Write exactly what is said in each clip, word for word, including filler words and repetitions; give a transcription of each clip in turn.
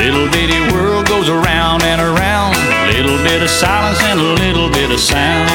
Little bitty world goes around and around. A little bit of silence and a little bit of sound.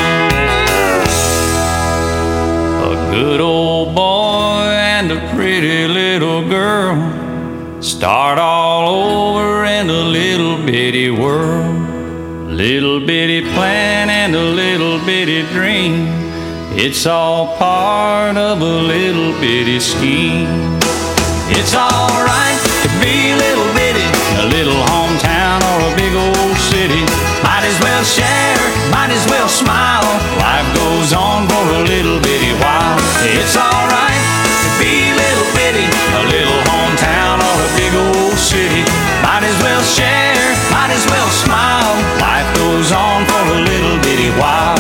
A good old boy and a pretty little girl start all over in a little bitty world. Little bitty plan and a little bitty dream. It's all part of a little bitty scheme. It's alright to be a little bitty, a little hometown or a big old city. Might as well share, might as well smile. Life goes on for a little bitty while. It's alright to be a little bitty, a little hometown or a big old city. Might as well share, might as well smile. Life goes on for a little bitty while.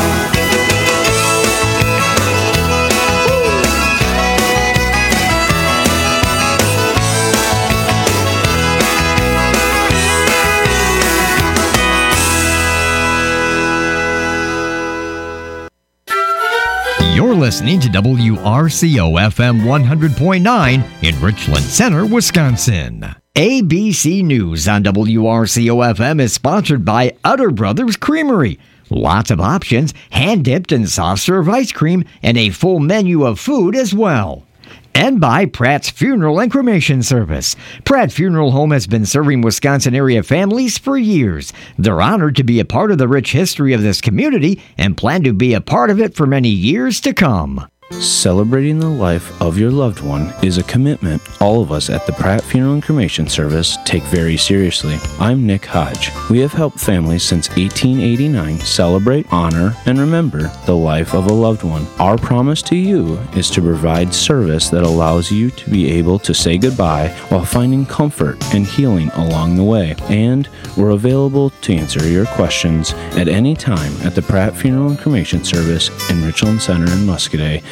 You're listening to W R C O F M one hundred point nine in Richland Center, Wisconsin. A B C News on W R C O F M is sponsored by Utter Brothers Creamery. Lots of options, hand-dipped and soft-serve ice cream, and a full menu of food as well. And by Pratt's Funeral and Cremation Service. Pratt Funeral Home has been serving Wisconsin area families for years. They're honored to be a part of the rich history of this community and plan to be a part of it for many years to come. Celebrating the life of your loved one is a commitment all of us at the Pratt Funeral and Cremation Service take very seriously. I'm Nick Hodge. We have helped families since eighteen eighty-nine celebrate, honor, and remember the life of a loved one. Our promise to you is to provide service that allows you to be able to say goodbye while finding comfort and healing along the way. And we're available to answer your questions at any time at the Pratt Funeral and Cremation Service in Richland Center and Muscoda.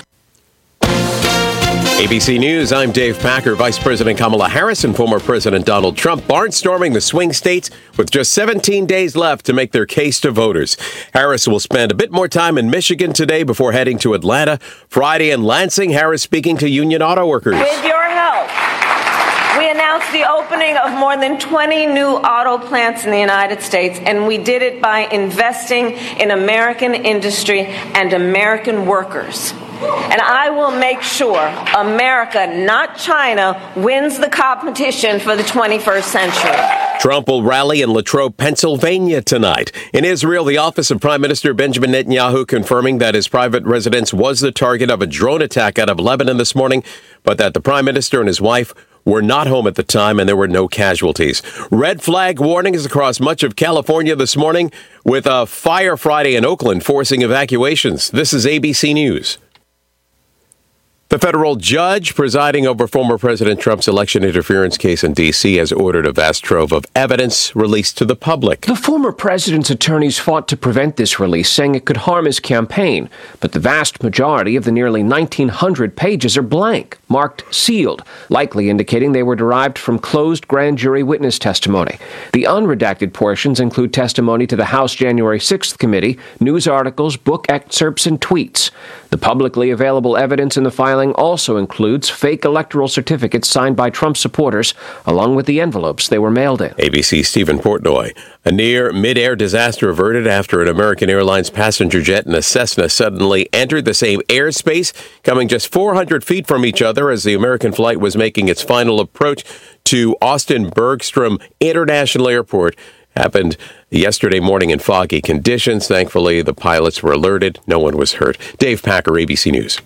A B C News, I'm Dave Packer. Vice President Kamala Harris and former President Donald Trump barnstorming the swing states with just seventeen days left to make their case to voters. Harris will spend a bit more time in Michigan today before heading to Atlanta. Friday in Lansing, Harris speaking to union auto workers. With your help, we announced the opening of more than twenty new auto plants in the United States, and we did it by investing in American industry and American workers. And I will make sure America, not China, wins the competition for the twenty-first century. Trump will rally in Latrobe, Pennsylvania tonight. In Israel, the office of Prime Minister Benjamin Netanyahu confirming that his private residence was the target of a drone attack out of Lebanon this morning, but that the prime minister and his wife were not home at the time and there were no casualties. Red flag warnings across much of California this morning with a fire Friday in Oakland forcing evacuations. This is A B C News. The federal judge presiding over former President Trump's election interference case in D C has ordered a vast trove of evidence released to the public. The former president's attorneys fought to prevent this release, saying it could harm his campaign. But the vast majority of the nearly nineteen hundred pages are blank, marked sealed, likely indicating they were derived from closed grand jury witness testimony. The unredacted portions include testimony to the House January sixth committee, news articles, book excerpts, and tweets. The publicly available evidence in the filing also includes fake electoral certificates signed by Trump supporters, along with the envelopes they were mailed in. A B C's Stephen Portnoy. A near mid-air disaster averted after an American Airlines passenger jet and a Cessna suddenly entered the same airspace, coming just four hundred feet from each other as the American flight was making its final approach to Austin Bergstrom International Airport. Happened yesterday morning in foggy conditions. Thankfully, the pilots were alerted. No one was hurt. Dave Packer, A B C News.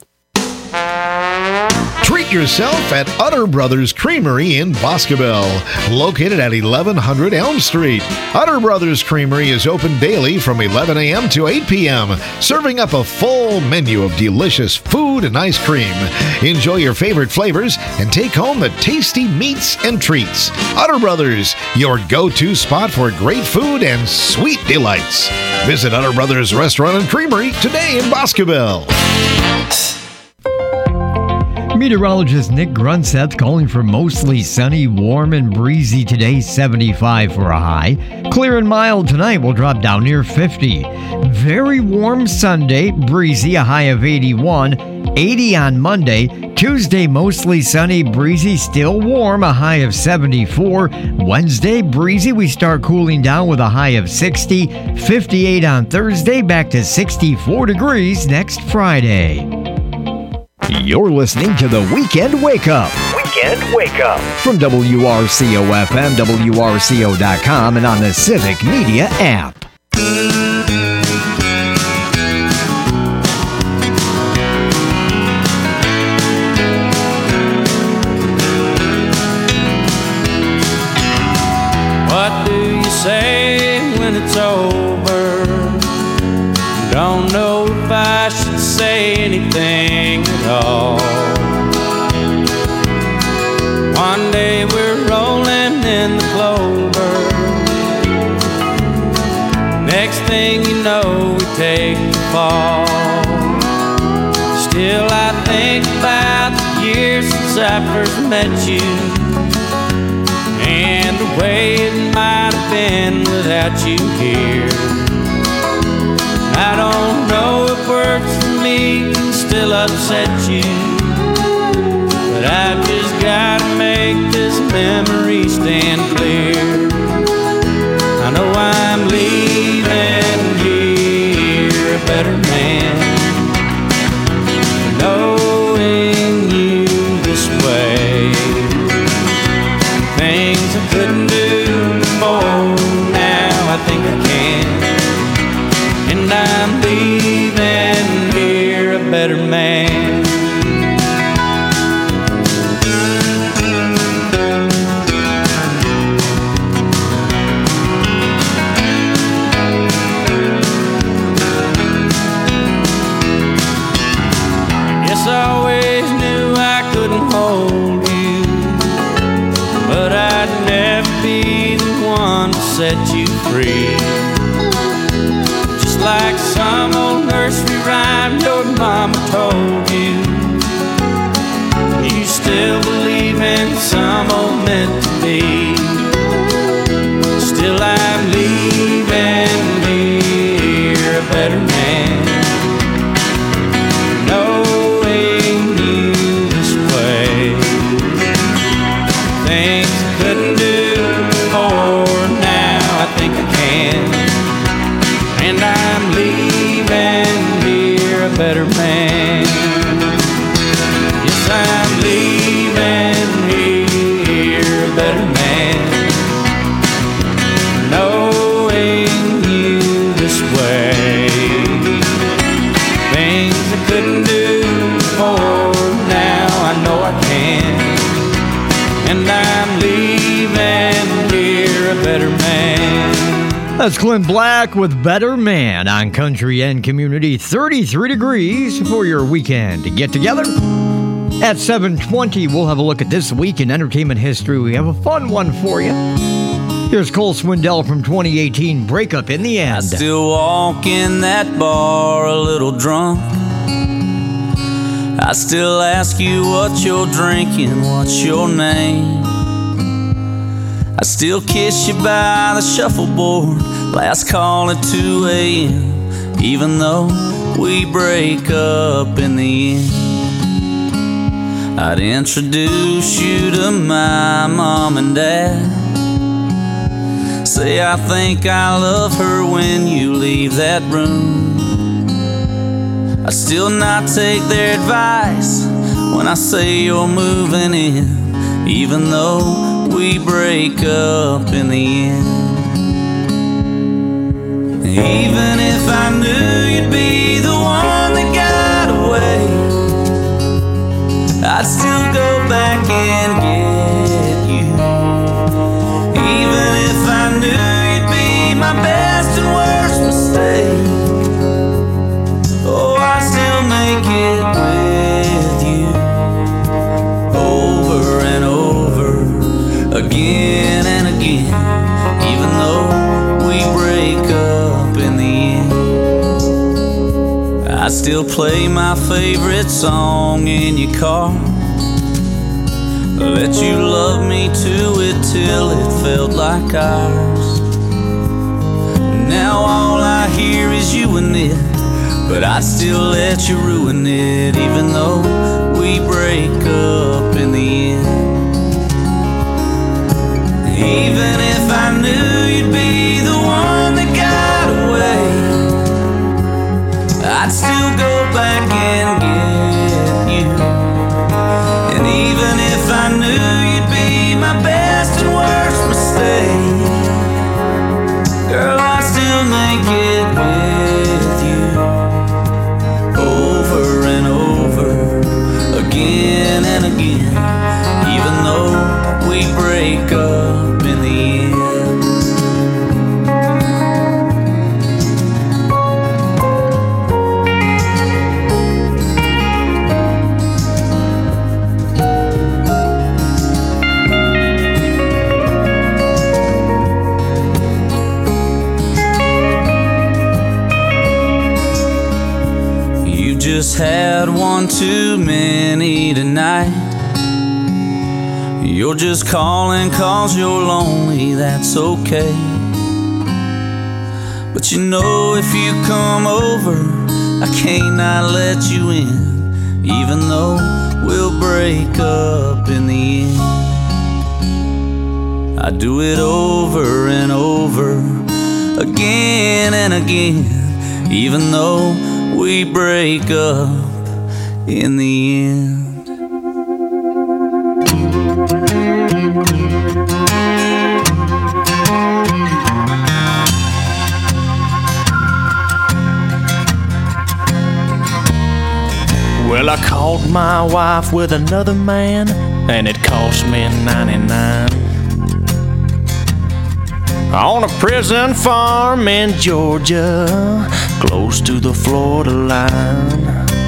Treat yourself at Utter Brothers Creamery in Boscobel, located at eleven hundred Elm Street. Utter Brothers Creamery is open daily from eleven a.m. to eight p.m., serving up a full menu of delicious food and ice cream. Enjoy your favorite flavors and take home the tasty meats and treats. Utter Brothers, your go-to spot for great food and sweet delights. Visit Utter Brothers Restaurant and Creamery today in Boscobel. meteorologist Nick Grunseth calling for mostly sunny, warm, and breezy today, seventy-five for a high. Clear and mild tonight will drop down near fifty. Very warm Sunday, breezy, a high of eighty-one. eighty on Monday. Tuesday, mostly sunny, breezy, still warm, a high of seventy-four. Wednesday, breezy, we start cooling down with a high of sixty. fifty-eight on Thursday, back to sixty-four degrees next Friday. You're listening to the Weekend Wake Up. Weekend Wake Up. From W R C O F M, W R C O dot com, and on the Civic Media app. What do you say when it's over? Don't know if I should say anything at all. One day we're rolling in the clover. Next thing you know, we take the fall. Still I think about the years since I first met you, and the way it might have been without you here. I don't know if words for me can still upset you, but I've just gotta make this memory stand clear. I know I'm leaving here a better man, knowing you this way. Things I couldn't do before, now I think I can. And I'm leaving here a better man. Yes, I always knew I couldn't hold you, but I'd never be the one to set you free. Just like some old nursery rhyme your mama told you, you still believe in some old meant to be. Still I'm leaving here a better man, knowing you this way. Things I couldn't do before, now I think I can. And I'm leaving here a better man. Yes, I'm leaving here a better man, knowing you this way. Things I couldn't do before, now I know I can. And I'm leaving here a better man. That's Clint Black with Better Man on Country and Community. thirty-three degrees for your weekend to get together. At seven twenty, we'll have a look at this week in entertainment history. We have a fun one for you. Here's Cole Swindell from twenty eighteen, Breakup in the End. I still walk in that bar a little drunk. I still ask you what you're drinking, what's your name. I still kiss you by the shuffleboard, last call at two a.m. even though we break up in the end. I'd introduce you to my mom and dad, say I think I love her when you leave that room. I'd still not take their advice when I say you're moving in, even though we break up in the end. Even if I knew you'd be the one that got away, I'd still go back and get you. Even if I knew you'd be my best and worst mistake, oh, I'd still make it with you. Over and over, again and again, even though we break up in the end. I still play my favorite song in your car, let you love me to it till it felt like ours. Now all I hear is you and it, but I'd still let you ruin it, even though we break up in the end. Even if I knew you'd be the one that got away, I'd still go back and get you. And even if I knew you'd be my best and worst mistake, girl, I'd still make it with you. Over and over, again and again, even though we break up in the end. You just had one too many tonight. You're just calling 'cause you're lonely, that's okay. But you know if you come over, I can't not let you in, even though we'll break up in the end. I do it over and over, again and again, even though we break up in the end. Well, I caught my wife with another man, and it cost me ninety-nine. On a prison farm in Georgia, close to the Florida line.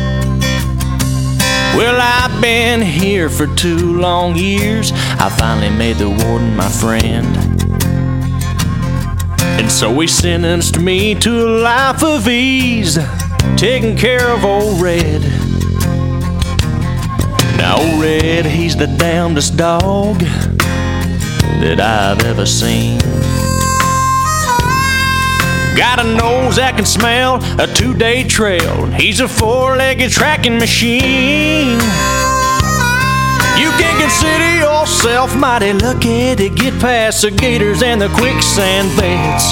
Well, I've been here for two long years. I finally made the warden my friend, and so he sentenced me to a life of ease, taking care of old Red. Now old Red, he's the damnedest dog that I've ever seen. Got a nose that can smell a two-day trail. He's a four-legged tracking machine. You can consider yourself mighty lucky to get past the gators and the quicksand beds.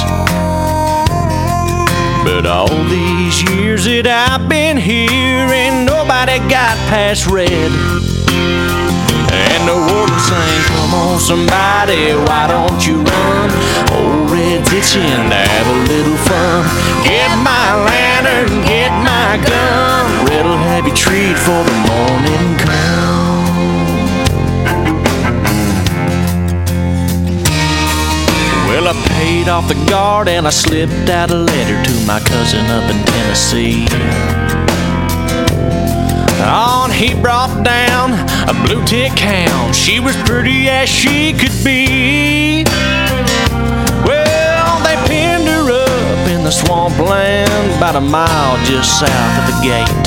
But all these years that I've been here, ain't nobody got past Red. And the warden sang, come on somebody, why don't you run? Old Red's itching to have a little fun. Get my lantern, get my gun. Red'll have you treat for the morning come. Well, I paid off the guard and I slipped out a letter to my cousin up in Tennessee. On he brought down a blue tick hound. She was pretty as she could be. Well, they pinned her up in the swampland about a mile just south of the gate.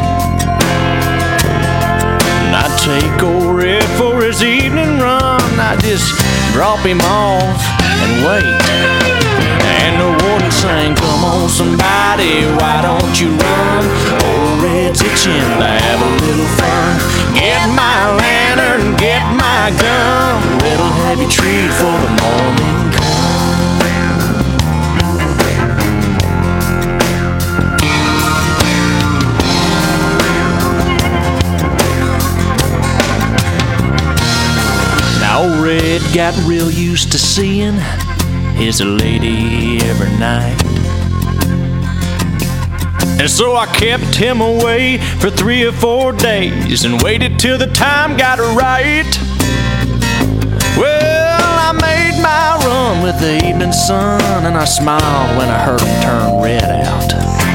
And I'd take old Red for his evening run. I'd just drop him off and wait. And the warden sang, come on somebody, why don't you run? Old Red's itching to have a little fun. Get my lantern, get my gun. Red'll have you treat for the morning come. Now old Red got real used to seeing his lady every night, and so I kept him away for three or four days and waited till the time got right. Well, I made my run with the evening sun, and I smiled when I heard him turn Red out.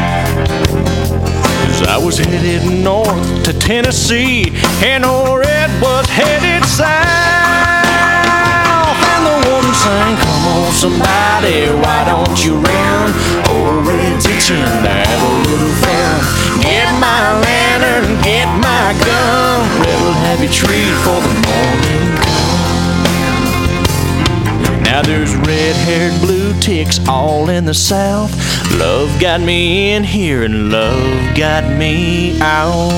'Cause I was headed north to Tennessee, and old Red was headed south. And the warden sang, come on somebody, why don't you run? Old Red's itching to have a little fun. Get my lantern, get my gun. Red'll have you treat for the morning come. Now there's red-haired blue ticks all in the south. Love got me in here and love got me out.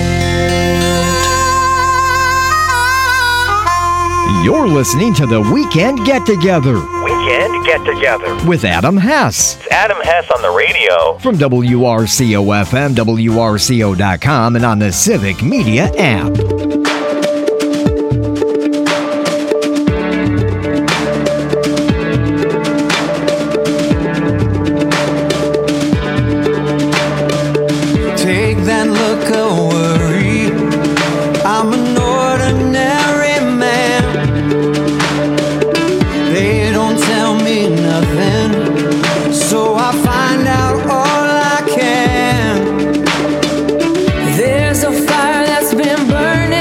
You're listening to the Weekend Get Together Weekend Get Together with Adam Hess. It's Adam Hess on the radio. From W R C O F M, W R C O dot com, and on the Civic Media app. Take that look of worry. I'm an ordinary man. They don't tell me nothing, so I find out all I can. There's a fire that's been burning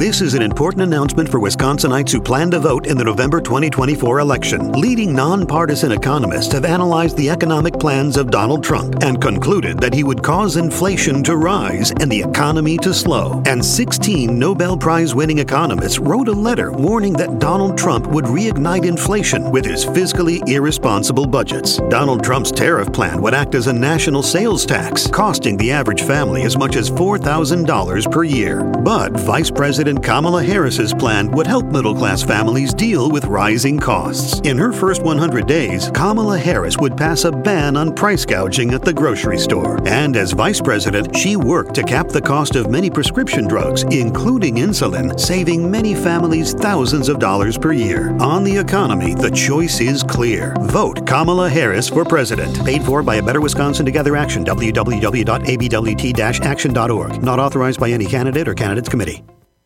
This is an important announcement for Wisconsinites who plan to vote in the November twenty twenty-four election. Leading nonpartisan economists have analyzed the economic plans of Donald Trump and concluded that he would cause inflation to rise and the economy to slow. And sixteen Nobel Prize-winning economists wrote a letter warning that Donald Trump would reignite inflation with his fiscally irresponsible budgets. Donald Trump's tariff plan would act as a national sales tax, costing the average family as much as four thousand dollars per year. But Vice President Kamala Harris's plan would help middle-class families deal with rising costs. In her first one hundred days, Kamala Harris would pass a ban on price gouging at the grocery store. And as Vice President, she worked to cap the cost of many prescription drugs, including insulin, saving many families thousands of dollars per year. On the economy, the choice is clear. Vote Kamala Harris for president. Paid for by a Better Wisconsin Together Action. w w w dot a b w t dash action dot org. Not authorized by any candidate or candidates committee.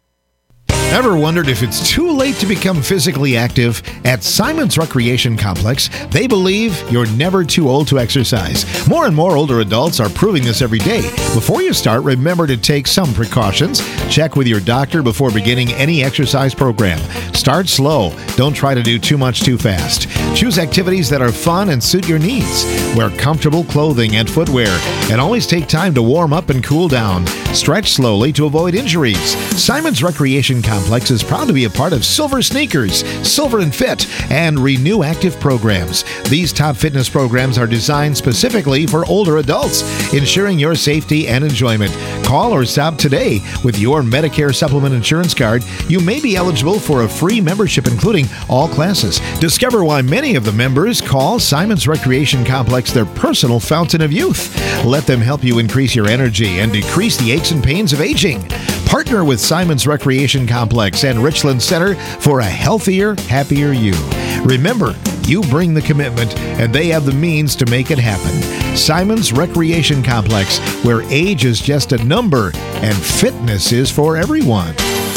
Ever wondered if it's too late to become physically active? At Simon's Recreation Complex, they believe you're never too old to exercise. More and more older adults are proving this every day. Before you start, remember to take some precautions. Check with your doctor before beginning any exercise program. Start slow. Don't try to do too much too fast. Choose activities that are fun and suit your needs. Wear comfortable clothing and footwear, and always take time to warm up and cool down. Stretch slowly to avoid injuries. Simon's Recreation Complex is proud to be a part of Silver Sneakers, Silver and Fit, and Renew Active programs. These top fitness programs are designed specifically for older adults, ensuring your safety and enjoyment. Call or stop today. With your Medicare Supplement Insurance Card, you may be eligible for a free membership including all classes. Discover why many of the members call Simon's Recreation Complex their personal fountain of youth. Let them help you increase your energy and decrease the aches and pains of aging. Partner with Simon's Recreation Complex and Richland Center for a healthier, happier you. Remember, you bring the commitment, and they have the means to make it happen. Simon's Recreation Complex, where age is just a number and fitness is for everyone.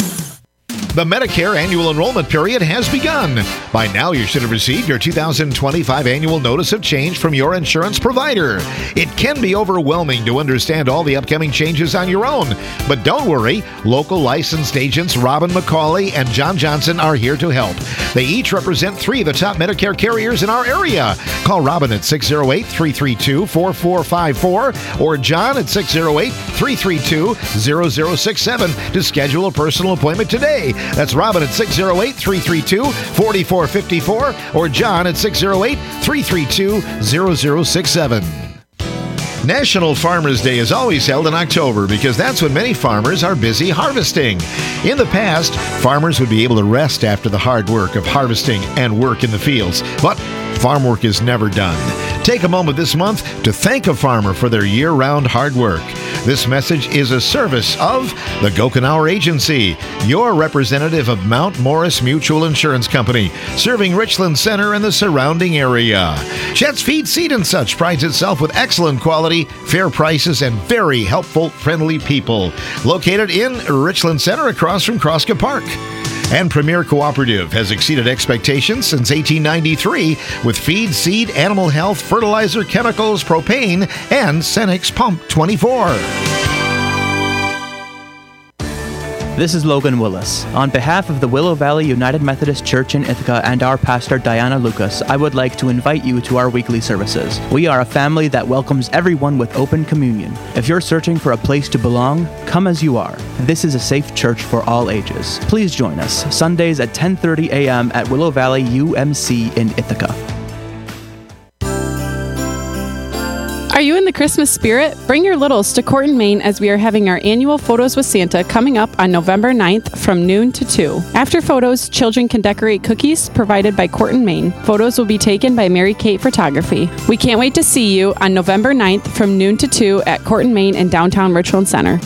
The Medicare annual enrollment period has begun. By now, you should have received your two thousand twenty-five annual notice of change from your insurance provider. It can be overwhelming to understand all the upcoming changes on your own. But don't worry, local licensed agents Robin McCauley and John Johnson are here to help. They each represent three of the top Medicare carriers in our area. Call Robin at six oh eight, three three two, four four five four or John at six oh eight, three three two, zero zero six seven to schedule a personal appointment today. That's Robin at six oh eight, three three two, four four five four or John at six oh eight, three three two, zero zero six seven. National Farmers Day is always held in October because that's when many farmers are busy harvesting. In the past, farmers would be able to rest after the hard work of harvesting and work in the fields, but farm work is never done. Take a moment this month to thank a farmer for their year-round hard work. This message is a service of the Gokenauer Agency, your representative of Mount Morris Mutual Insurance Company, serving Richland Center and the surrounding area. Chet's Feed, Seed and Such prides itself with excellent quality, fair prices, and very helpful, friendly people. Located in Richland Center across from Kroska Park. And Premier Cooperative has exceeded expectations since eighteen ninety-three with feed, seed, animal health, fertilizer, chemicals, propane, and Cenex Pump twenty-four. This is Logan Willis. On behalf of the Willow Valley United Methodist Church in Ithaca and our pastor Diana Lucas, I would like to invite you to our weekly services. We are a family that welcomes everyone with open communion. If you're searching for a place to belong, come as you are. This is a safe church for all ages. Please join us Sundays at ten thirty a.m. at Willow Valley U M C in Ithaca. Are you in the Christmas spirit? Bring your littles to Corton, Maine as we are having our annual Photos with Santa coming up on November ninth from noon to two. After photos, children can decorate cookies provided by Corton, Maine. Photos will be taken by Mary Kate Photography. We can't wait to see you on November ninth from noon to two at Corton, Maine in downtown Richland Center.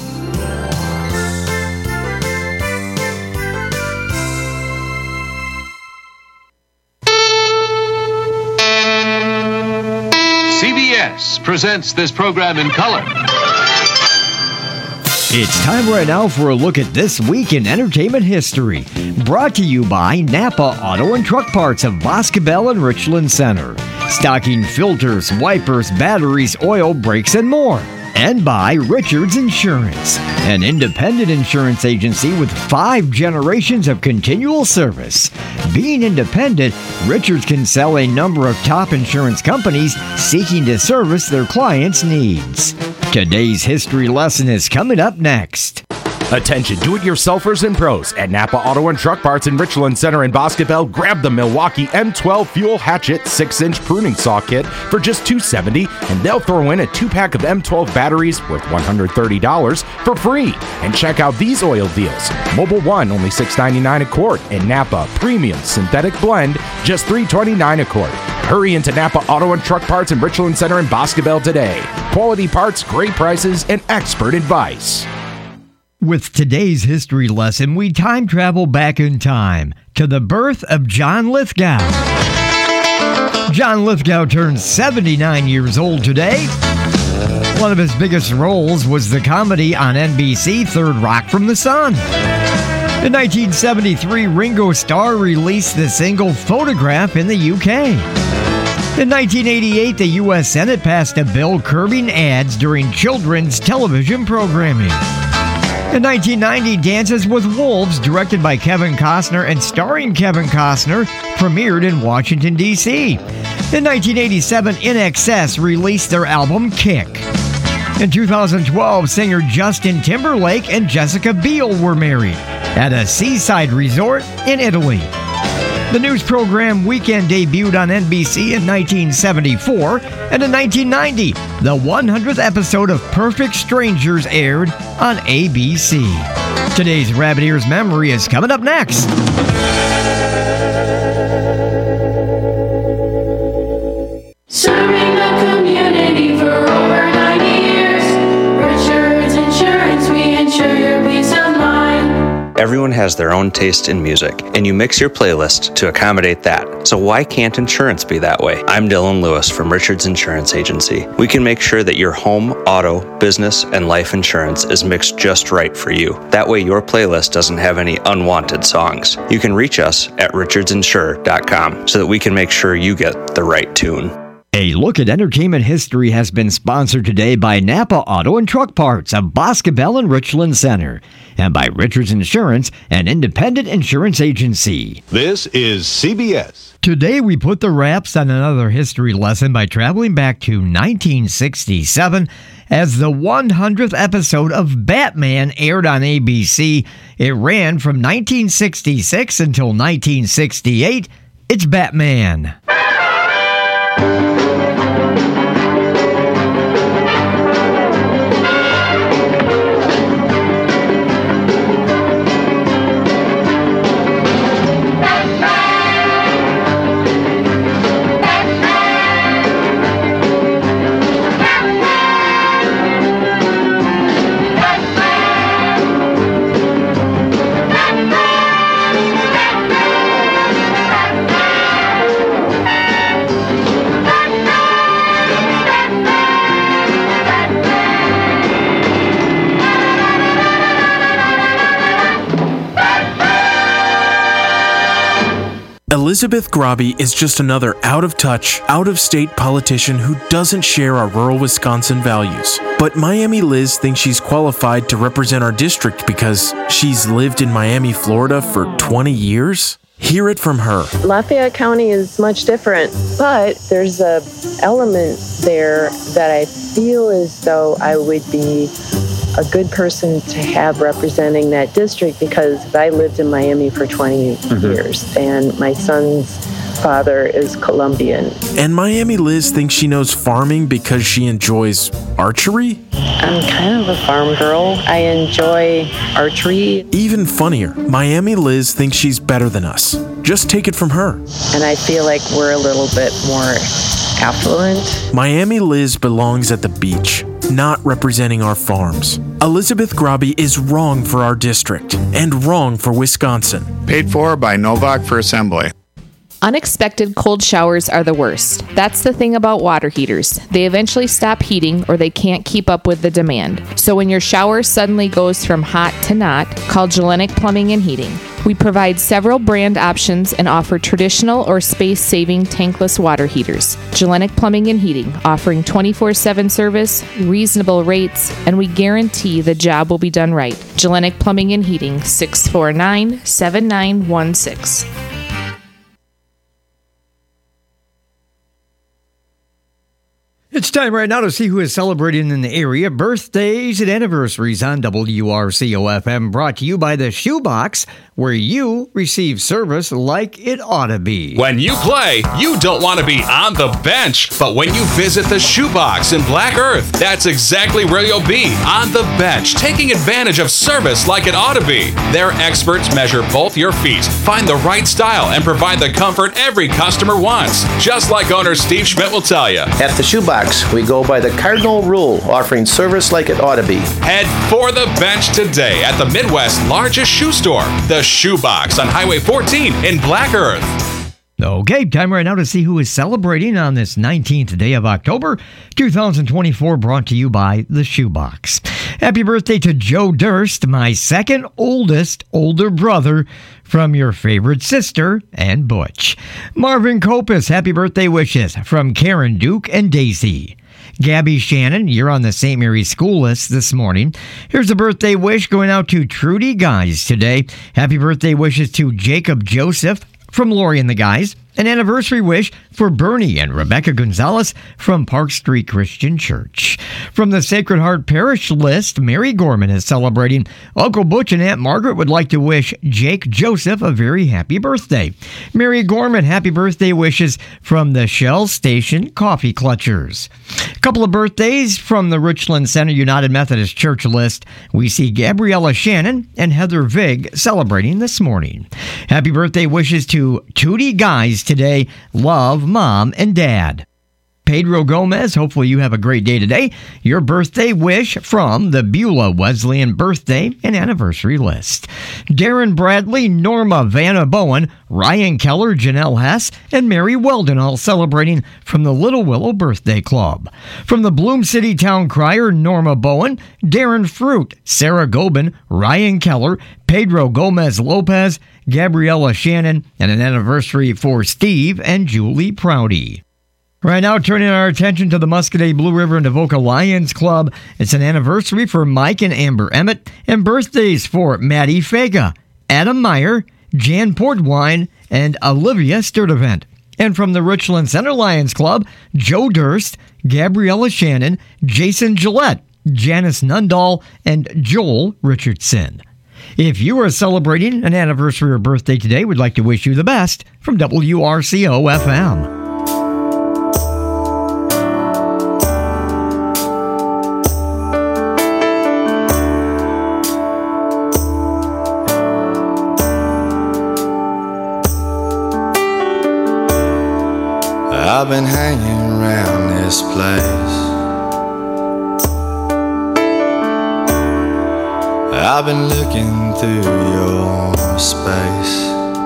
C B S presents this program in color. It's time right now for a look at This Week in Entertainment History. Brought to you by Napa Auto and Truck Parts of Boscobel and Richland Center. Stocking filters, wipers, batteries, oil, brakes, and more. And by Richards Insurance, an independent insurance agency with five generations of continual service. Being independent, Richards can sell a number of top insurance companies seeking to service their clients' needs. Today's history lesson is coming up next. Attention do-it-yourselfers and pros. At Napa Auto and Truck Parts in Richland Center and Bosque Bell, grab the Milwaukee M twelve Fuel Hatchet six inch pruning saw kit for just two hundred seventy dollars, and they'll throw in a two-pack of M twelve batteries worth one hundred thirty dollars for free. And check out these oil deals. Mobile One, only six ninety-nine a quart, and Napa Premium Synthetic Blend, just three twenty-nine a quart. Hurry into Napa Auto and Truck Parts in Richland Center and Bosque Bell today. Quality parts, great prices, and expert advice. With today's history lesson, we time travel back in time to the birth of John Lithgow. John Lithgow turned seventy-nine years old today. One of his biggest roles was the comedy on N B C Third Rock from the Sun. In nineteen seventy-three, Ringo Starr released the single Photograph in the U K. In nineteen eighty-eight, the U S Senate passed a bill curbing ads during children's television programming. In nineteen ninety, Dances with Wolves, directed by Kevin Costner and starring Kevin Costner, premiered in Washington, D C In nineteen eighty-seven, I N X S released their album Kick. In two thousand twelve, singer Justin Timberlake and Jessica Biel were married at a seaside resort in Italy. The news program Weekend debuted on N B C in nineteen seventy-four, and in nineteen ninety, the one hundredth episode of Perfect Strangers aired on A B C. Today's Rabbit Ears Memory is coming up next. Serving the community for over ninety years. Richards Insurance, we insure your peace of mind. Everyone has their own taste in music, and you mix your playlist to accommodate that. So why can't insurance be that way? I'm Dylan Lewis from Richards Insurance Agency. We can make sure that your home, auto, business, and life insurance is mixed just right for you. That way your playlist doesn't have any unwanted songs. You can reach us at richards insure dot com so that we can make sure you get the right tune. A look at entertainment history has been sponsored today by Napa Auto and Truck Parts of Bosque Bell and Richland Center, and by Richards Insurance, an independent insurance agency. This is C B S. Today we put the wraps on another history lesson by traveling back to nineteen sixty-seven as the one hundredth episode of Batman aired on A B C. It ran from nineteen sixty-six until nineteen sixty-eight. It's Batman. Elizabeth Groby is just another out-of-touch, out-of-state politician who doesn't share our rural Wisconsin values. But Miami Liz thinks she's qualified to represent our district because she's lived in Miami, Florida for twenty years? Hear it from her. Lafayette County is much different, but there's a element there that I feel as though I would be a good person to have representing that district because I lived in Miami for twenty mm-hmm. years and my son's father is Colombian. And Miami Liz thinks she knows farming because she enjoys archery? I'm kind of a farm girl. I enjoy archery. Even funnier, Miami Liz thinks she's better than us. Just take it from her. And I feel like we're a little bit more affluent. Miami Liz belongs at the beach, not representing our farms. Elizabeth Groby is wrong for our district and wrong for Wisconsin. Paid for by Novak for Assembly. Unexpected cold showers are the worst. That's the thing about water heaters. They eventually stop heating or they can't keep up with the demand. So when your shower suddenly goes from hot to not, call Gellenic Plumbing and Heating. We provide several brand options and offer traditional or space-saving tankless water heaters. Gellenic Plumbing and Heating, offering twenty-four seven service, reasonable rates, and we guarantee the job will be done right. Gellenic Plumbing and Heating, six four nine, seven nine one six. It's time right now to see who is celebrating in the area. Birthdays and anniversaries on W R C O F M, brought to you by the Shoebox, where you receive service like it ought to be. When you play, you don't want to be on the bench, but when you visit the Shoebox in Black Earth, that's exactly where you'll be, on the bench, taking advantage of service like it ought to be. Their experts measure both your feet, find the right style, and provide the comfort every customer wants, just like owner Steve Schmidt will tell you. At the Shoebox, we go by the cardinal rule, offering service like it ought to be. Head for the bench today at the Midwest's largest shoe store, the Shoebox on Highway fourteen in Black Earth. Okay, time right now to see who is celebrating on this nineteenth day of October, two thousand twenty-four, brought to you by the Shoebox. Happy birthday to Joe Durst, my second oldest older brother from your favorite sister and Butch. Marvin Copus, happy birthday wishes from Karen Duke and Daisy. Gabby Shannon, you're on the Saint Mary's school list this morning. Here's a birthday wish going out to Trudy Guys today. Happy birthday wishes to Jacob Joseph from Lori and the Guys. An anniversary wish for Bernie and Rebecca Gonzalez from Park Street Christian Church. From the Sacred Heart Parish list, Mary Gorman is celebrating. Uncle Butch and Aunt Margaret would like to wish Jake Joseph a very happy birthday. Mary Gorman, happy birthday wishes from the Shell Station Coffee Clutchers. A couple of birthdays from the Richland Center United Methodist Church list. We see Gabriella Shannon and Heather Vig celebrating this morning. Happy birthday wishes to Tootie Guys today. Love, Mom and Dad. Pedro Gomez, hopefully you have a great day today. Your birthday wish from the Beulah Wesleyan birthday and anniversary list. Darren Bradley, Norma Vanna Bowen, Ryan Keller, Janelle Hess, and Mary Weldon all celebrating from the Little Willow Birthday Club. From the Bloom City Town Crier, Norma Bowen, Darren Fruit, Sarah Gobin, Ryan Keller, Pedro Gomez Lopez, Gabriella Shannon, and an anniversary for Steve and Julie Prouty. Right now, turning our attention to the Muscadet Blue River and Avoca Lions Club. It's an anniversary for Mike and Amber Emmett, and birthdays for Maddie Fega, Adam Meyer, Jan Portwine, and Olivia Sturdivant. And from the Richland Center Lions Club, Joe Durst, Gabriella Shannon, Jason Gillette, Janice Nundahl, and Joel Richardson. If you are celebrating an anniversary or birthday today, we'd like to wish you the best from W R C O F M. I've been hanging around this place. I've been looking through your space.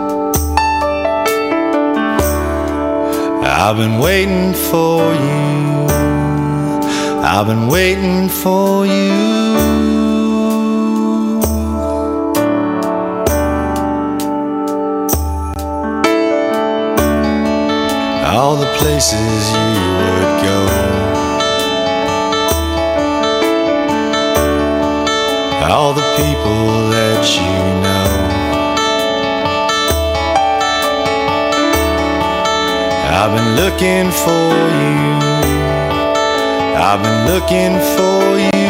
I've been waiting for you. I've been waiting for you. All the places you would go, all the people that you know. I've been looking for you. I've been looking for you.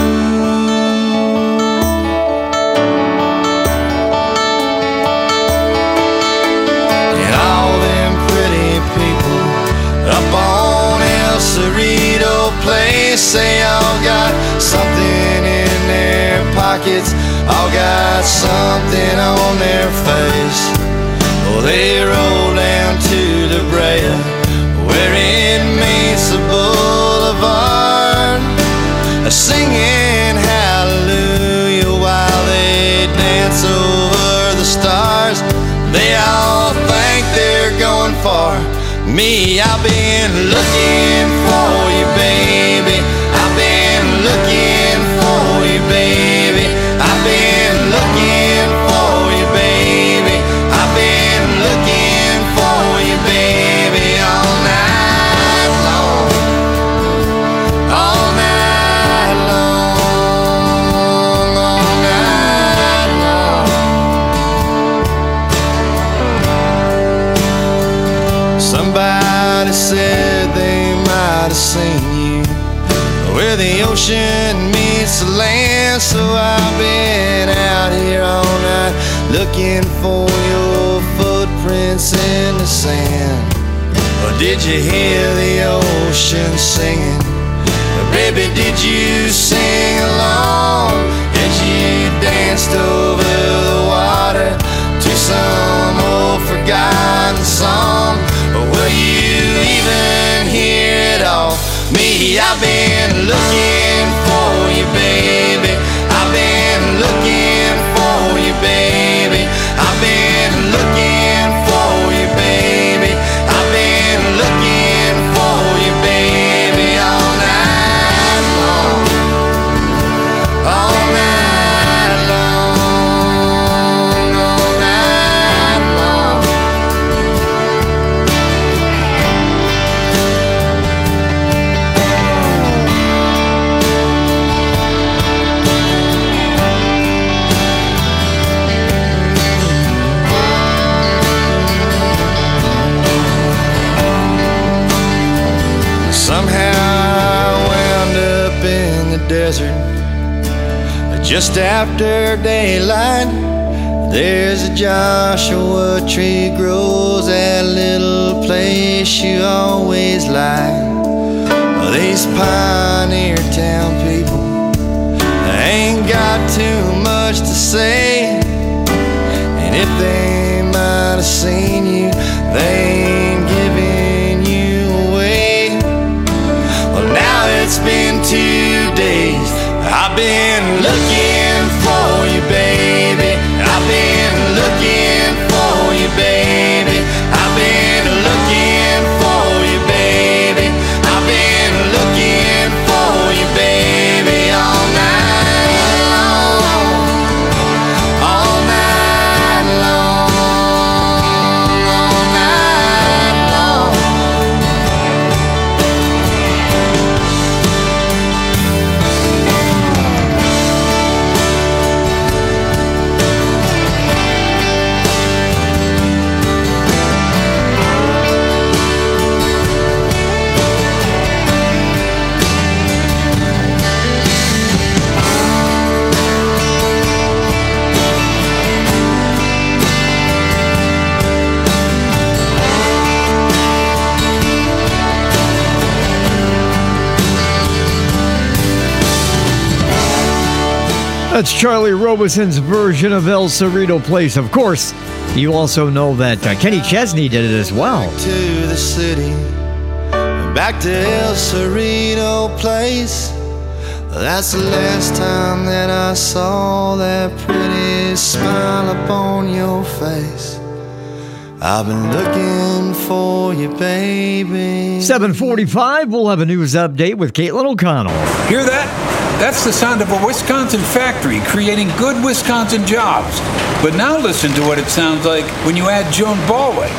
And all them pretty people up on El Cerrito Place, they all got something in their pockets, all got something on their face. Oh, they roll down to La Brea, where it meets the boulevard, singing hallelujah while they dance over the stars. They all think they're going Me, I've been looking for you, baby. I've been looking for you, baby. I've been looking for you, baby. I've been looking for you, baby, all night long. All night long. All night long. Somebody said they might have seen you where the ocean meets the land. So I've been out here all night looking for your footprints in the sand. Or did you hear the ocean singing? Or baby, did you sing along as you danced over the water to some old forgotten song? Or will you even hear it all? Me, I've been looking for you, baby. I've been looking for you, baby. I've been looking for you, baby. I've been looking for you, baby, all night long. All night long. All night long. Somehow I wound up in the desert just after daylight. There's a Joshua tree grows that little place you always like. These pioneer town people ain't got too much to say, and if they might have seen you, they ain't giving you away. Well, now it's been two days. I've been looking for you, baby. I've been looking for you, baby. I've been looking for you, baby. I've been looking for you, baby, all night long. All night long. All night long. That's Charlie Robison's version of El Cerrito Place. Of course, you also know that uh, Kenny Chesney did it as well. To the city, back to El Cerrito Place. That's the last time that I saw that pretty smile upon your face. I've been looking for you, baby. seven forty-five, we'll have a news update with Caitlin O'Connell. Hear that? That's the sound of a Wisconsin factory creating good Wisconsin jobs. But now listen to what it sounds like when you add Joan Ballway.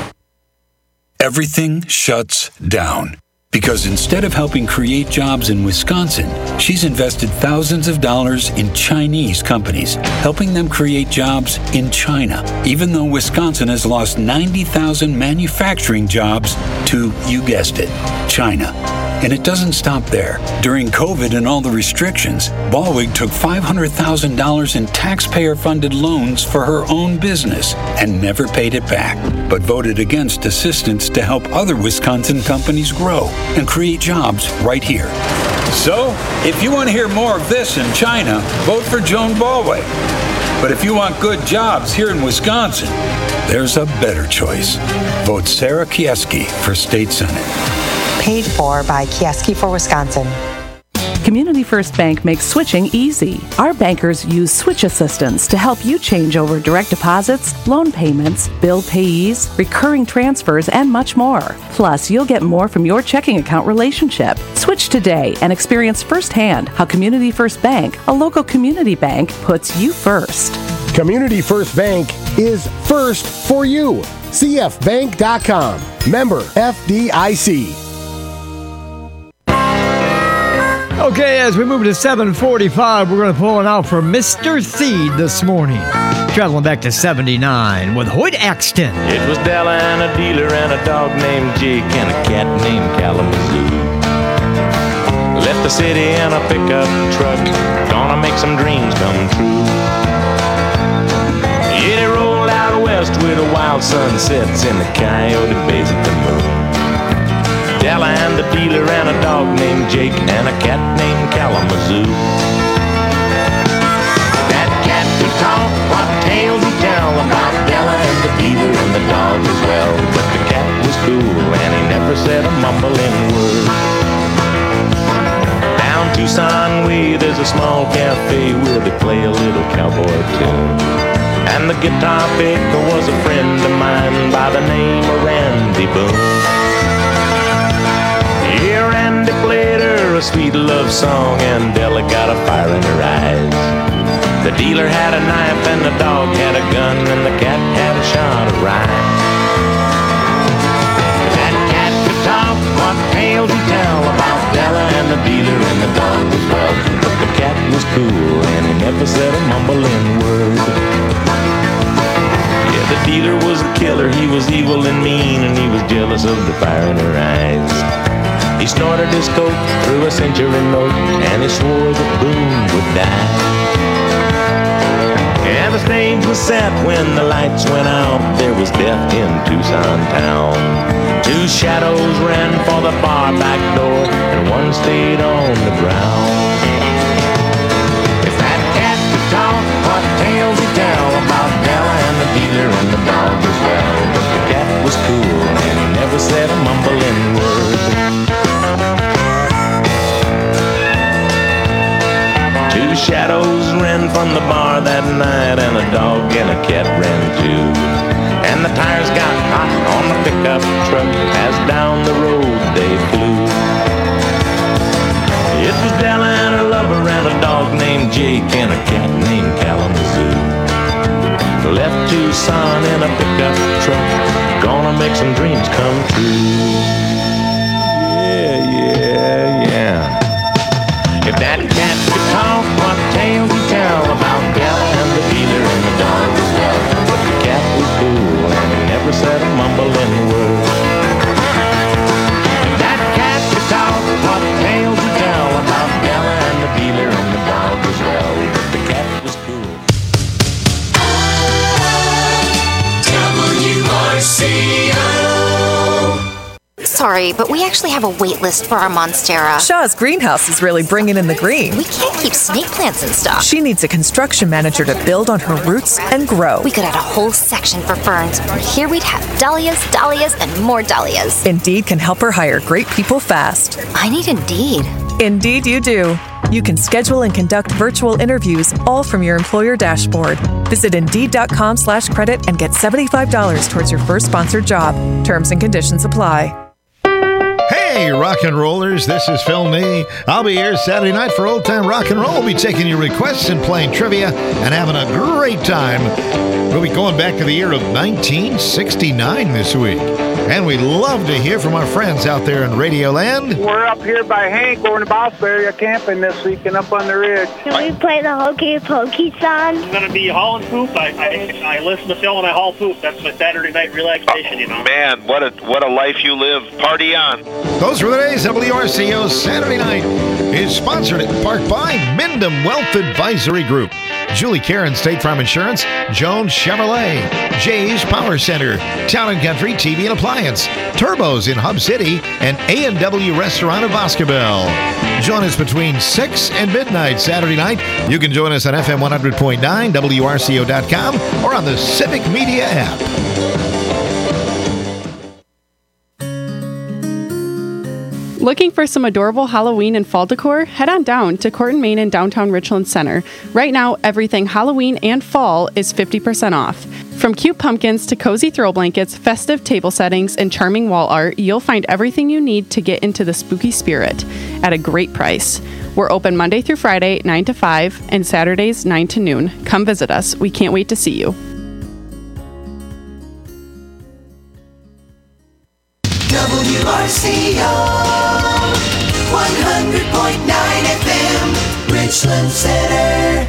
Everything shuts down. Because instead of helping create jobs in Wisconsin, she's invested thousands of dollars in Chinese companies, helping them create jobs in China, even though Wisconsin has lost ninety thousand manufacturing jobs to, you guessed it, China. And it doesn't stop there. During COVID and all the restrictions, Ballwig took five hundred thousand dollars in taxpayer-funded loans for her own business and never paid it back, but voted against assistance to help other Wisconsin companies grow and create jobs right here. So, if you want to hear more of this in China, vote for Joan Ballwig. But if you want good jobs here in Wisconsin, there's a better choice. Vote Sarah Kieski for State Senate. Paid for by Kieski for Wisconsin. Community First Bank makes switching easy. Our bankers use switch assistance to help you change over direct deposits, loan payments, bill payees, recurring transfers, and much more. Plus, you'll get more from your checking account relationship. Switch today and experience firsthand how Community First Bank, a local community bank, puts you first. Community First Bank is first for you. C F bank dot com. Member F D I C. Okay, as we move to seven forty-five, we're going to pull one out for Mister Seed this morning. Traveling back to seventy-nine with Hoyt Axton. It was Della and a dealer and a dog named Jake and a cat named Kalamazoo. Left the city in a pickup truck, gonna make some dreams come true. Yeah, they rolled out west with the wild sunsets in the Coyote Bays at the moon. Della and the dealer and a dog named Jake and a cat named Kalamazoo. That cat could talk, what tales he'd tell about Della and the dealer and the dog as well. But the cat was cool and he never said a mumbling word. Down Tucson way there's a small cafe where they play a little cowboy tune. And the guitar picker was a friend of mine by the name of Randy Boone. Yeah, Randy played her a sweet love song and Della got a fire in her eyes. The dealer had a knife and the dog had a gun and the cat had a shot of rye. That cat could talk, what tales he'd tell about Della and the dealer and the dog as well. But the cat was cool and he never said a mumbling word. Yeah, the dealer was the killer, he was evil and mean and he was jealous of the fire in her eyes. He snorted his coat, threw a century note, and he swore that Boone would die. And the stage was set when the lights went out. There was death in Tucson town. Two shadows ran for the bar back door, and one stayed on the ground. If that cat could talk, what tales he'd tell about Della and the dealer and the dog as well. But the cat was cool, and he never said a mumbling word. Two shadows ran from the bar that night, and a dog and a cat ran too. And the tires got hot on the pickup truck as down the road they flew. It was Della and her lover and a dog named Jake and a cat named Kalamazoo. Left Tucson in a pickup truck, gonna make some dreams come true. Yeah, yeah, yeah. If that cat could talk, what tales he'd tell about Della and the dealer and the dog as well. But the cat was cool and he never said a mumbling word. If that cat could talk, what tales he'd tell about Della and the dealer and the dog as well. But the cat was cool. W R C O. Sorry, but we actually have a wait list for our Monstera. Shaw's greenhouse is really bringing in the green. We can't keep snake plants in stock. She needs a construction manager to build on her roots and grow. We could add a whole section for ferns. Here we'd have dahlias, dahlias, and more dahlias. Indeed can help her hire great people fast. I need Indeed. Indeed you do. You can schedule and conduct virtual interviews all from your employer dashboard. Visit Indeed.com slash credit and get seventy-five dollars towards your first sponsored job. Terms and conditions apply. Hey, rock and rollers, this is Phil Nee. I'll be here Saturday night for Old Time Rock and Roll. We'll be taking your requests and playing trivia and having a great time. We'll be going back to the year of nineteen sixty-nine this week. And we'd love to hear from our friends out there in Radio Land. We're up here by Hank over in the Boss area camping this week and up on the ridge. Can we play the Hokey Pokey song? I'm going to be hauling poop. I, I I listen to Phil and I haul poop. That's my Saturday night relaxation, you know. Man, what a what a life you live. Party on. Those were the days. W R C O Saturday Night is sponsored in part by Mindham Wealth Advisory Group, Julie Karen State Farm Insurance, Jones Chevrolet, Jay's Power Center, Town and Country T V and Appliance, Turbos in Hub City, and A and W Restaurant of Boscobel. Join us between six and midnight Saturday night. You can join us on F M one hundred point nine, W R C O dot com, or on the Civic Media app. Looking for some adorable Halloween and fall decor? Head on down to Court and Main in downtown Richland Center. Right now, everything Halloween and fall is fifty percent off. From cute pumpkins to cozy throw blankets, festive table settings, and charming wall art, you'll find everything you need to get into the spooky spirit at a great price. We're open Monday through Friday, nine to five, and Saturdays, nine to noon. Come visit us. We can't wait to see you. W R C O one hundred point nine F M, Richland Center.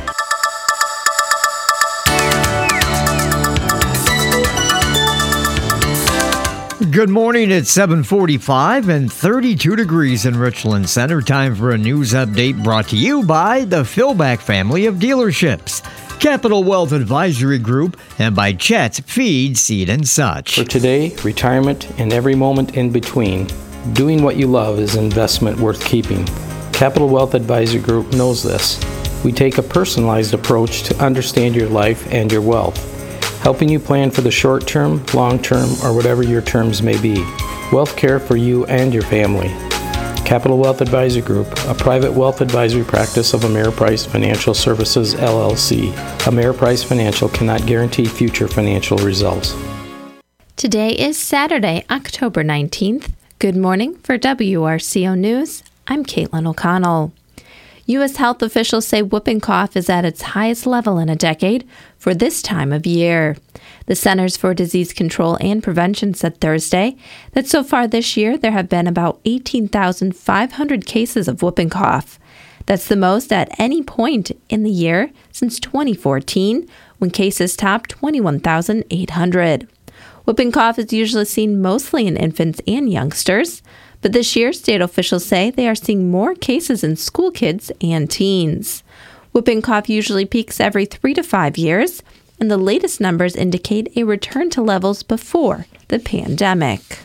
Good morning. It's seven forty-five and thirty-two degrees in Richland Center. Time for a news update brought to you by the Philback family of dealerships, Capital Wealth Advisory Group, and by Chet's Feed, Seed, and Such. For today, retirement, and every moment in between, doing what you love is an investment worth keeping. Capital Wealth Advisory Group knows this. We take a personalized approach to understand your life and your wealth, helping you plan for the short term, long term, or whatever your terms may be. Wealth care for you and your family. Capital Wealth Advisory Group, a private wealth advisory practice of Ameriprise Financial Services, L L C. Ameriprise Financial cannot guarantee future financial results. Today is Saturday, October nineteenth. Good morning for W R C O News. I'm Caitlin O'Connell. U S health officials say whooping cough is at its highest level in a decade for this time of year. The Centers for Disease Control and Prevention said Thursday that so far this year there have been about eighteen thousand five hundred cases of whooping cough. That's the most at any point in the year since twenty fourteen, when cases topped twenty-one thousand eight hundred. Whooping cough is usually seen mostly in infants and youngsters, but this year state officials say they are seeing more cases in school kids and teens. Whooping cough usually peaks every three to five years, and the latest numbers indicate a return to levels before the pandemic.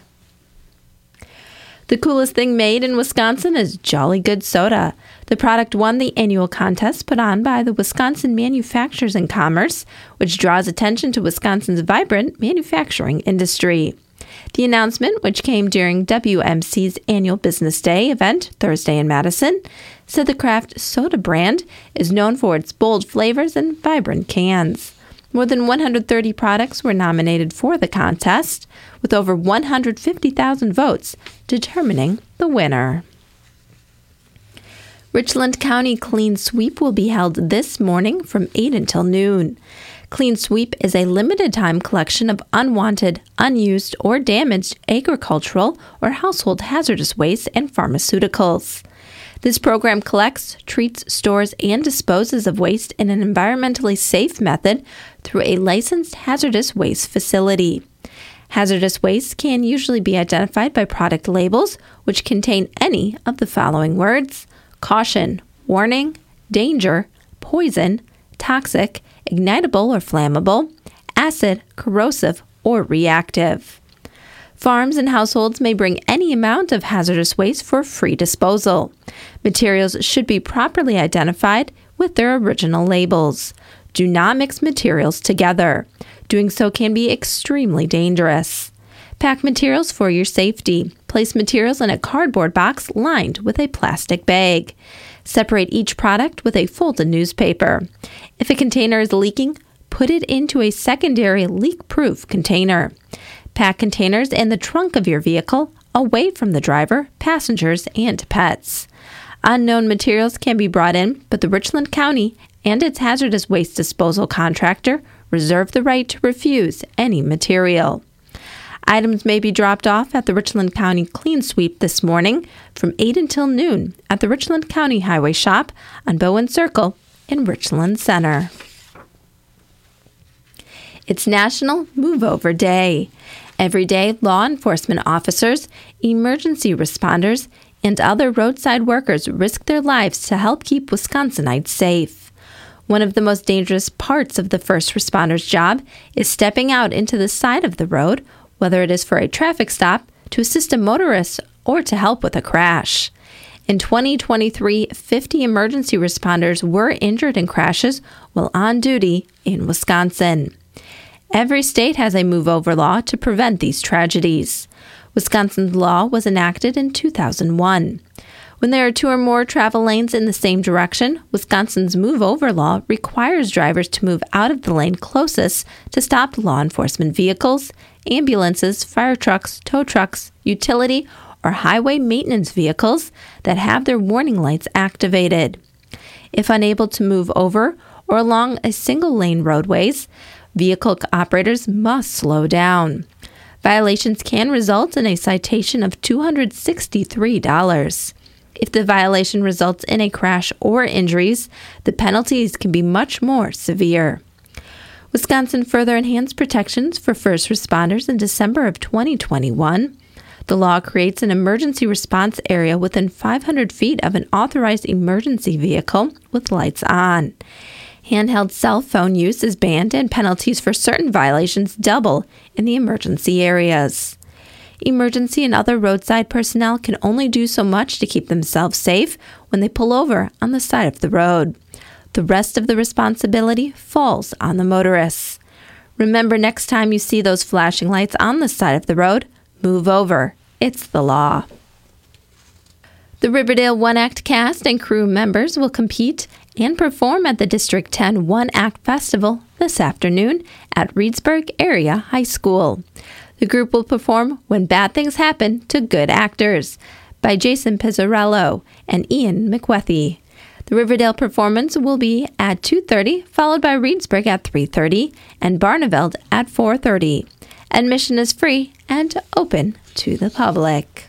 The coolest thing made in Wisconsin is Jolly Good Soda. The product won the annual contest put on by the Wisconsin Manufacturers and Commerce, which draws attention to Wisconsin's vibrant manufacturing industry. The announcement, which came during W M C's annual Business Day event Thursday in Madison, said the craft soda brand is known for its bold flavors and vibrant cans. More than one hundred thirty products were nominated for the contest, with over one hundred fifty thousand votes determining the winner. Richland County Clean Sweep will be held this morning from eight until noon. Clean Sweep is a limited-time collection of unwanted, unused, or damaged agricultural or household hazardous waste and pharmaceuticals. This program collects, treats, stores, and disposes of waste in an environmentally safe method through a licensed hazardous waste facility. Hazardous waste can usually be identified by product labels, which contain any of the following words: caution, warning, danger, poison, toxic, ignitable or flammable, acid, corrosive, or reactive. Farms and households may bring any amount of hazardous waste for free disposal. Materials should be properly identified with their original labels. Do not mix materials together. Doing so can be extremely dangerous. Pack materials for your safety. Place materials in a cardboard box lined with a plastic bag. Separate each product with a folded newspaper. If a container is leaking, put it into a secondary leak-proof container. Pack containers in the trunk of your vehicle, away from the driver, passengers, and pets. Unknown materials can be brought in, but the Richland County and its hazardous waste disposal contractor reserve the right to refuse any material. Items may be dropped off at the Richland County Clean Sweep this morning from eight until noon at the Richland County Highway Shop on Bowen Circle in Richland Center. It's National Move Over Day. Every day, law enforcement officers, emergency responders, and other roadside workers risk their lives to help keep Wisconsinites safe. One of the most dangerous parts of the first responder's job is stepping out into the side of the road, whether it is for a traffic stop, to assist a motorist, or to help with a crash. In twenty twenty-three, fifty emergency responders were injured in crashes while on duty in Wisconsin. Every state has a move-over law to prevent these tragedies. Wisconsin's law was enacted in two thousand one. When there are two or more travel lanes in the same direction, Wisconsin's Move Over law requires drivers to move out of the lane closest to stop law enforcement vehicles, ambulances, fire trucks, tow trucks, utility, or highway maintenance vehicles that have their warning lights activated. If unable to move over or along a single-lane roadways, vehicle operators must slow down. Violations can result in a citation of two hundred sixty-three dollars. If the violation results in a crash or injuries, the penalties can be much more severe. Wisconsin further enhanced protections for first responders in December of twenty twenty-one. The law creates an emergency response area within five hundred feet of an authorized emergency vehicle with lights on. Handheld cell phone use is banned and penalties for certain violations double in the emergency areas. Emergency and other roadside personnel can only do so much to keep themselves safe when they pull over on the side of the road. The rest of the responsibility falls on the motorists. Remember, next time you see those flashing lights on the side of the road, move over. It's the law. The Riverdale One Act cast and crew members will compete and perform at the District ten One Act Festival this afternoon at Reedsburg Area High School. The group will perform When Bad Things Happen to Good Actors by Jason Pizzarello and Ian McWethy. The Riverdale performance will be at two thirty, followed by Reedsburg at three thirty and Barneveld at four thirty. Admission is free and open to the public.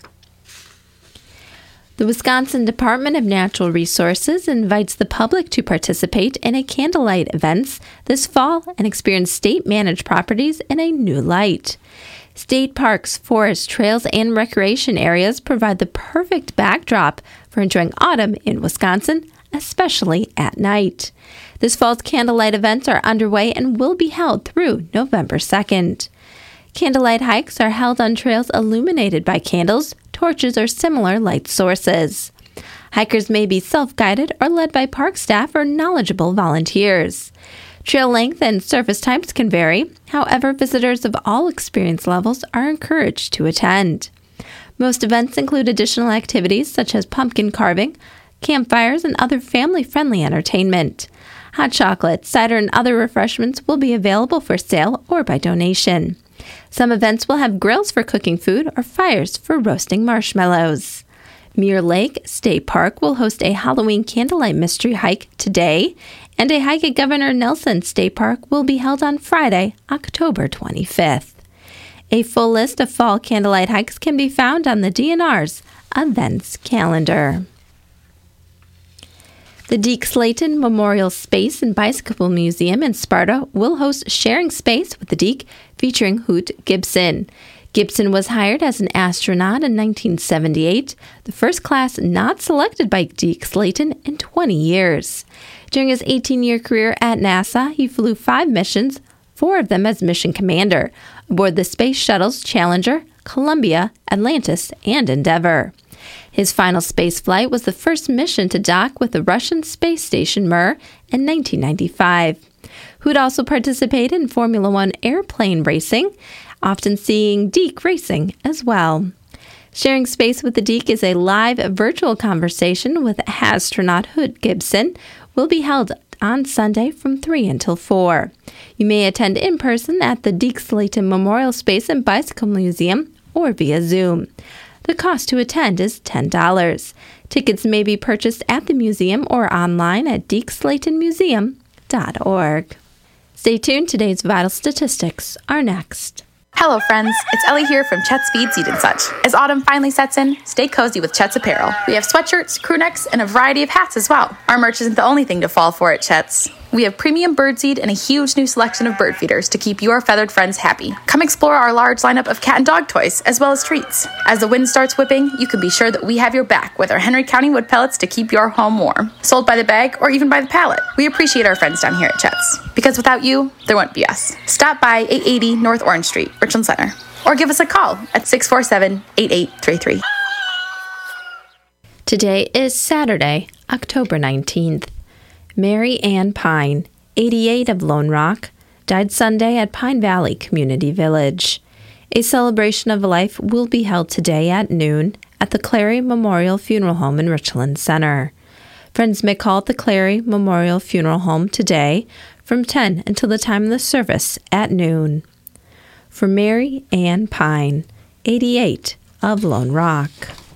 The Wisconsin Department of Natural Resources invites the public to participate in a candlelight events this fall and experience state-managed properties in a new light. State parks, forests, trails, and recreation areas provide the perfect backdrop for enjoying autumn in Wisconsin, especially at night. This fall's candlelight events are underway and will be held through November second. Candlelight hikes are held on trails illuminated by candles, torches, or similar light sources. Hikers may be self-guided or led by park staff or knowledgeable volunteers. Trail length and surface types can vary. However, visitors of all experience levels are encouraged to attend. Most events include additional activities such as pumpkin carving, campfires, and other family-friendly entertainment. Hot chocolate, cider, and other refreshments will be available for sale or by donation. Some events will have grills for cooking food or fires for roasting marshmallows. Muir Lake State Park will host a Halloween candlelight mystery hike today, and a hike at Governor Nelson State Park will be held on Friday, October twenty-fifth. A full list of fall candlelight hikes can be found on the D N R's events calendar. The Deke Slayton Memorial Space and Bicycle Museum in Sparta will host Sharing Space with the Deke, featuring Hoot Gibson. Gibson was hired as an astronaut in nineteen seventy-eight, the first class not selected by Deke Slayton in twenty years. During his eighteen-year career at NASA, he flew five missions, four of them as mission commander, aboard the space shuttles Challenger, Columbia, Atlantis, and Endeavour. His final space flight was the first mission to dock with the Russian space station Mir in nineteen ninety-five. Hoot also participated in Formula One airplane racing, often seeing Deke racing as well. Sharing Space with the Deke is a live virtual conversation with astronaut Hoot Gibson. Will be held on Sunday from three until four. You may attend in person at the Deke Slayton Memorial Space and Bicycle Museum or via Zoom. The cost to attend is ten dollars. Tickets may be purchased at the museum or online at deke slayton museum dot org. Stay tuned. Today's vital statistics are next. Hello, friends. It's Ellie here from Chet's Feed Seed and Such. As autumn finally sets in, stay cozy with Chet's Apparel. We have sweatshirts, crew necks, and a variety of hats as well. Our merch isn't the only thing to fall for at Chet's. We have premium birdseed and a huge new selection of bird feeders to keep your feathered friends happy. Come explore our large lineup of cat and dog toys, as well as treats. As the wind starts whipping, you can be sure that we have your back with our Henry County wood pellets to keep your home warm. Sold by the bag or even by the pallet. We appreciate our friends down here at Chet's, because without you, there wouldn't be us. Stop by eight eighty North Orange Street, Richland Center, or give us a call at six four seven, eight eight three three. Today is Saturday, October nineteenth. Mary Ann Pine, eighty-eight of Lone Rock, died Sunday at Pine Valley Community Village. A celebration of life will be held today at noon at the Clary Memorial Funeral Home in Richland Center. Friends may call at the Clary Memorial Funeral Home today from ten until the time of the service at noon. For Mary Ann Pine, eighty-eight, of Lone Rock.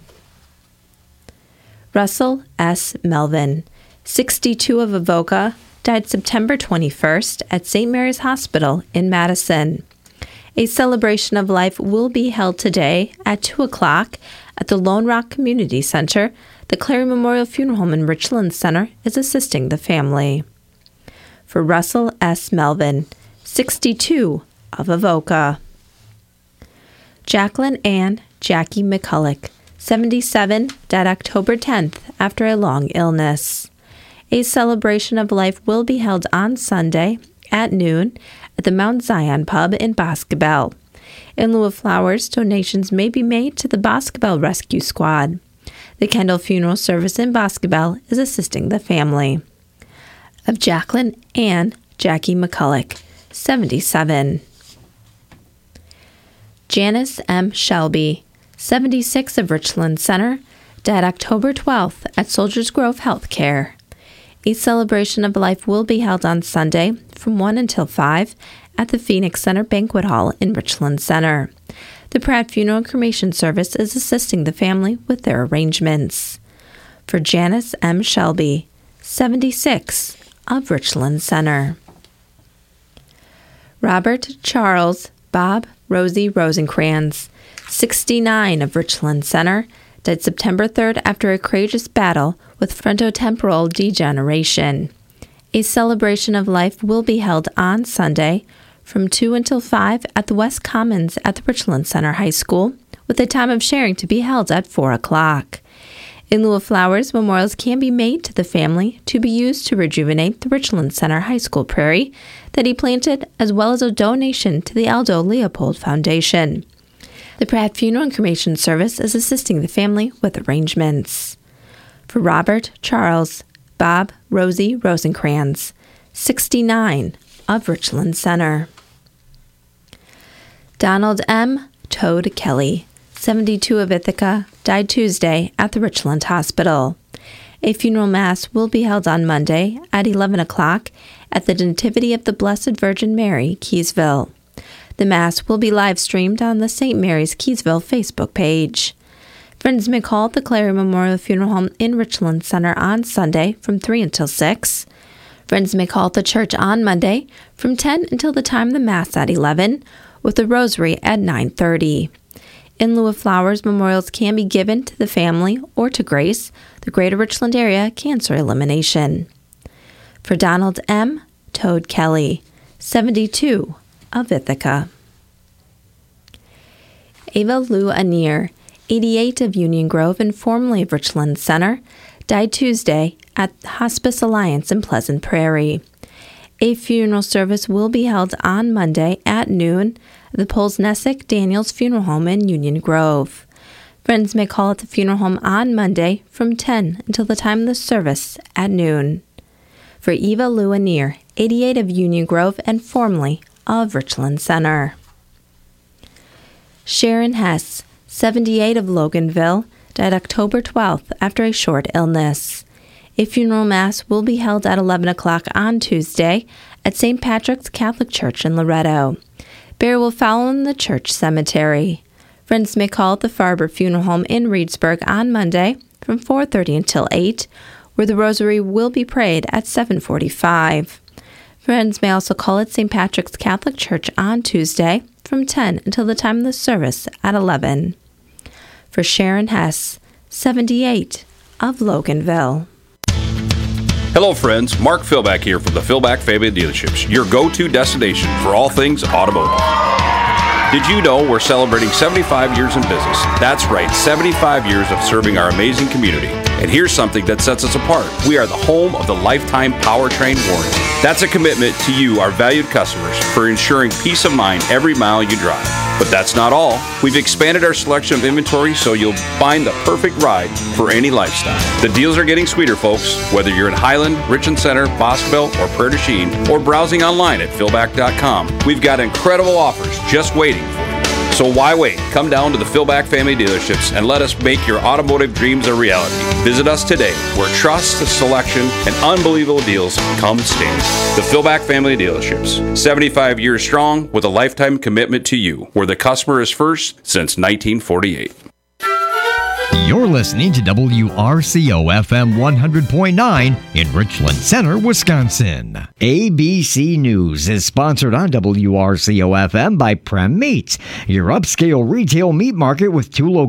Russell S. Melvin, sixty-two, of Avoca, died September twenty-first at Saint Mary's Hospital in Madison. A celebration of life will be held today at two o'clock at the Lone Rock Community Center. The Clary Memorial Funeral Home in Richland Center is assisting the family. For Russell S. Melvin, sixty-two, of Avoca. Jacqueline Ann Jackie McCulloch, seventy-seven, died October tenth after a long illness. A celebration of life will be held on Sunday at noon at the Mount Zion Pub in Boscobel. In lieu of flowers, donations may be made to the Boscobel Rescue Squad. The Kendall Funeral Service in Boscobel is assisting the family. Of Jacqueline Ann Jackie McCulloch, seventy-seven. Janice M. Shelby, seventy-six, of Richland Center, died October twelfth at Soldiers Grove Healthcare. A celebration of life will be held on Sunday from one until five at the Phoenix Center Banquet Hall in Richland Center. The Pratt Funeral and Cremation Service is assisting the family with their arrangements. For Janice M. Shelby, seventy-six, of Richland Center. Robert Charles Bob Rosie Rosencrans, sixty-nine, of Richland Center, died September third after a courageous battle with frontotemporal degeneration. A celebration of life will be held on Sunday from two until five at the West Commons at the Richland Center High School, with a time of sharing to be held at four o'clock. In lieu of flowers, memorials can be made to the family to be used to rejuvenate the Richland Center High School prairie that he planted, as well as a donation to the Aldo Leopold Foundation. The Pratt Funeral and Cremation Service is assisting the family with arrangements. For Robert Charles Bob Rosie Rosencrans, sixty-nine, of Richland Center. Donald M. Toad Kelly, seventy-two, of Ithaca, died Tuesday at the Richland Hospital. A funeral mass will be held on Monday at eleven o'clock at the Nativity of the Blessed Virgin Mary, Keysville. The mass will be live streamed on the Saint Mary's Keysville Facebook page. Friends may call the Clary Memorial Funeral Home in Richland Center on Sunday from three until six. Friends may call the church on Monday from ten until the time of the Mass at eleven, with the rosary at nine thirty. In lieu of flowers, memorials can be given to the family or to Grace, the Greater Richland Area Cancer Elimination. For Donald M. Toad Kelly, seventy-two, of Ithaca. Ava Lou Anir, eighty-eight, of Union Grove and formerly of Richland Center, died Tuesday at Hospice Alliance in Pleasant Prairie. A funeral service will be held on Monday at noon at the Polsnesic Daniels Funeral Home in Union Grove. Friends may call at the funeral home on Monday from ten until the time of the service at noon. For Eva Lou Anir, eighty-eight, of Union Grove and formerly of Richland Center. Sharon Hess, seventy-eight, of Loganville, died October twelfth after a short illness. A funeral mass will be held at eleven o'clock on Tuesday at Saint Patrick's Catholic Church in Loretto. Burial will follow in the church cemetery. Friends may call at the Farber Funeral Home in Reedsburg on Monday from four thirty until eight, where the rosary will be prayed at seven forty-five. Friends may also call at Saint Patrick's Catholic Church on Tuesday from ten until the time of the service at eleven. For Sharon Hess, seventy-eight, of Loganville. Hello friends, Mark Philback here from the Philback Family Dealerships, your go-to destination for all things automotive. Did you know we're celebrating seventy-five years in business? That's right, seventy-five years of serving our amazing community. And here's something that sets us apart. We are the home of the lifetime powertrain warranty. That's a commitment to you, our valued customers, for ensuring peace of mind every mile you drive. But that's not all. We've expanded our selection of inventory so you'll find the perfect ride for any lifestyle. The deals are getting sweeter, folks. Whether you're in Highland, Richland Center, Boscoville, or Prairie du Chien, or browsing online at philback dot com, we've got incredible offers just waiting for you. So why wait? Come down to the Philback Family Dealerships and let us make your automotive dreams a reality. Visit us today, where trust, selection, and unbelievable deals come stand. The Philback Family Dealerships, seventy-five years strong with a lifetime commitment to you, where the customer is first since nineteen forty-eight. You're listening to W R C O F M one hundred point nine in Richland Center, Wisconsin. A B C News is sponsored on W R C O F M by Prem Meats, your upscale retail meat market with two locations.